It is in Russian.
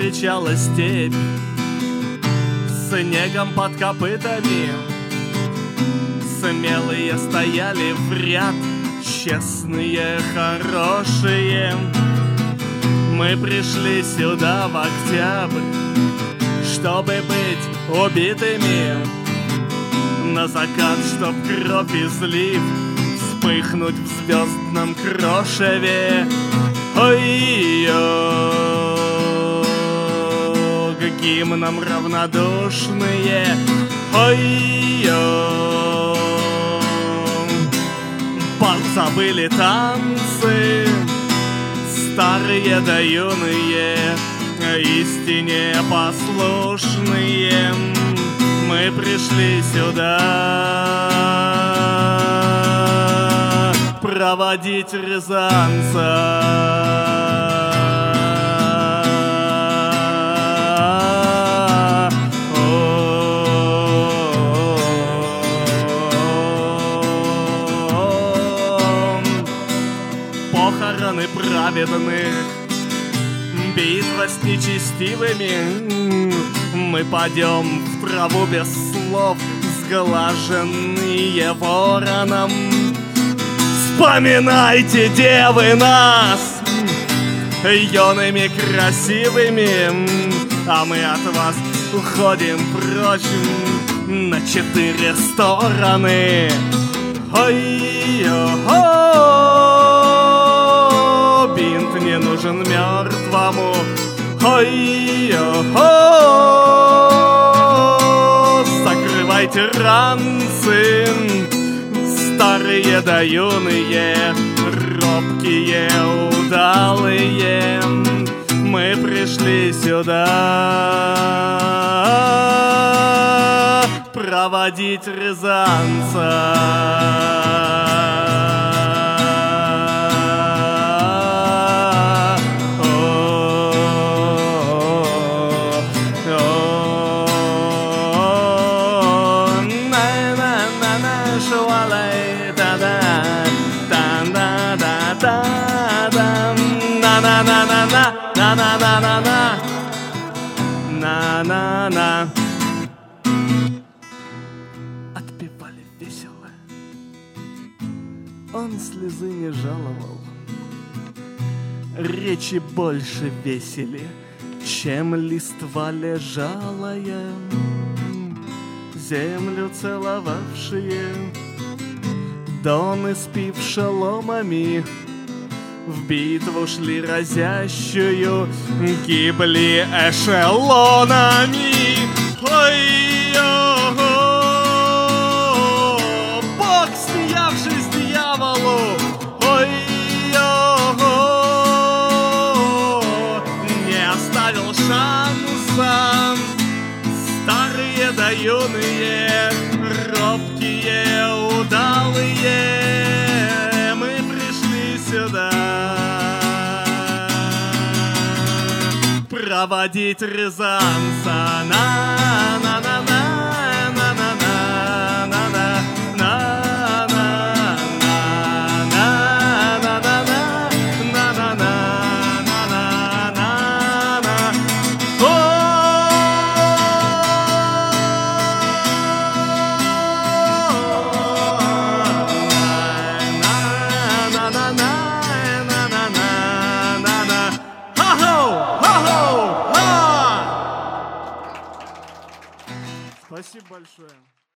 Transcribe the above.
встречала степь с снегом под копытами. Смелые стояли в ряд, честные, хорошие. Мы пришли сюда в октябрь, чтобы быть убитыми. На закат, чтоб кровь излив, вспыхнуть в звездном крошеве. Ой-ё, к гимнам равнодушные. Ой-ё, подзабыли танцы старые да юные, истине послушные. Мы пришли сюда проводить Рязанца. Похороны праведных, битва с нечестивыми. Мы падем в траву без слов, сглаженные вороном. Вспоминайте, девы, нас юными красивыми, а мы от вас уходим прочь на 4 стороны. Ой-ё-хо, бинт не нужен мертвому. Ой-ё-хо, закрывайте ранцы, старые да юные, робкие, удалые. Мы пришли сюда проводить Рязанца. На-на-на-на, отпевали весело, он слезы не жаловал. Речи больше весели, чем листва лежалая. Землю целовавшие, дон испив шеломами, в битву шли разящую, гибли эшелонами. Ой-ё, Бог, смеявшись дьяволу. Ой-ё, не оставил шанса. Старые да юные, робкие, удалые. Мы пришли сюда проводить Рязанца. На-на-на-на, на-на-на-на-на, Спасибо большое.